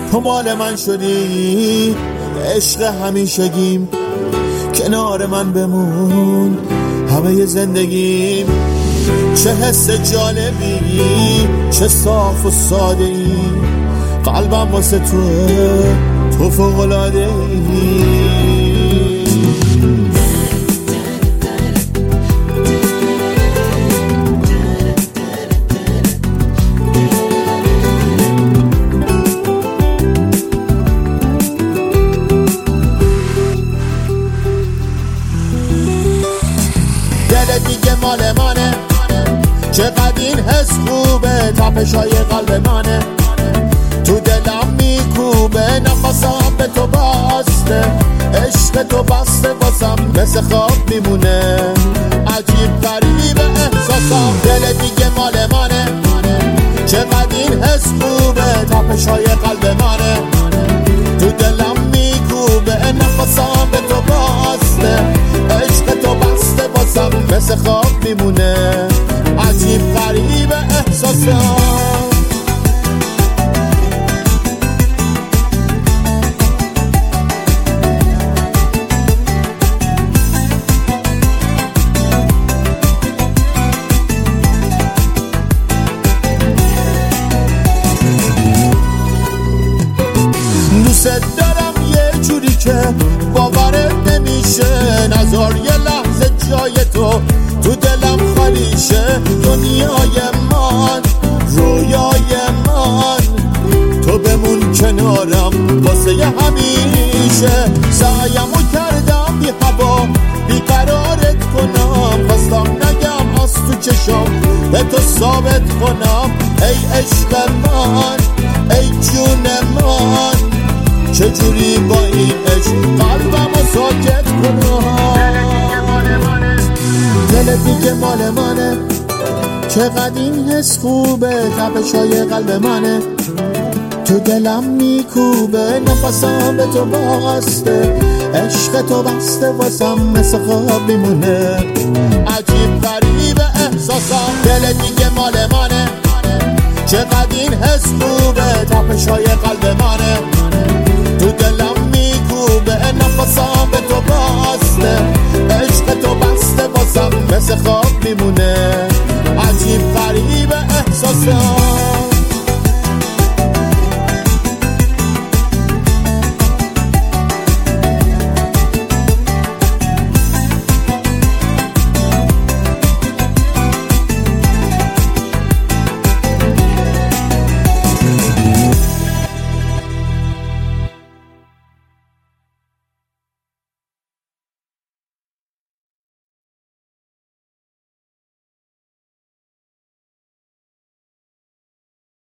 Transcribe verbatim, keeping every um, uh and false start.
تو مال من شدی، عشق همیشگیم، کنار من بمون همه زندگیم. چه حس جالبی، چه صاف و ساده ای، قلبم واسه توه، تو فوق‌العاده ای. دل دیگه مال منه، چقدر این حس خوبه، تپشای قلب منه، تو دلم میکوبه، نفسم به تو بسته، عشق تو بسته واسم مثل خواب میمونه، عجیب غریب احساسم. دل دیگه مال منه، چقدر این حس خوبه، تپشای قلب منه، تو دلم میکوبه، نفسم به تو بسته، عشق تو بسته واسم مثل خواب میمونه، عجیب غریب احساسم. دوست دارم یه جوری که باورت نمیشه، نذار یه لحظه جای تو تو دلم خالی شه. دنیای من، رویای من، تو بمون کنارم واسه همیشه. سعیمو کردم بی هوا بیقرارت کنم، خواستم نگم از تو چشم به تو ثابت کنم. ای عشق من، ای جون من، چجوری با این عشق قلبمو ساکت کنم. دل دیگه مال منه، چقدر این حس خوبه، تپشای قلب منه، تو دلم میکوبه، نفسم به تو بسته، عشق تو بسته واسم مثل خواب میمونه، عجیب غریب احساسم. دل دیگه مال منه، چقدر این حس خوبه، تپشای قلب منه، تو دلم میکوبه، نفسم به تو بسته، عشق تو بسته واسم مثل خواب میمونه، عجیب غریب احساسم.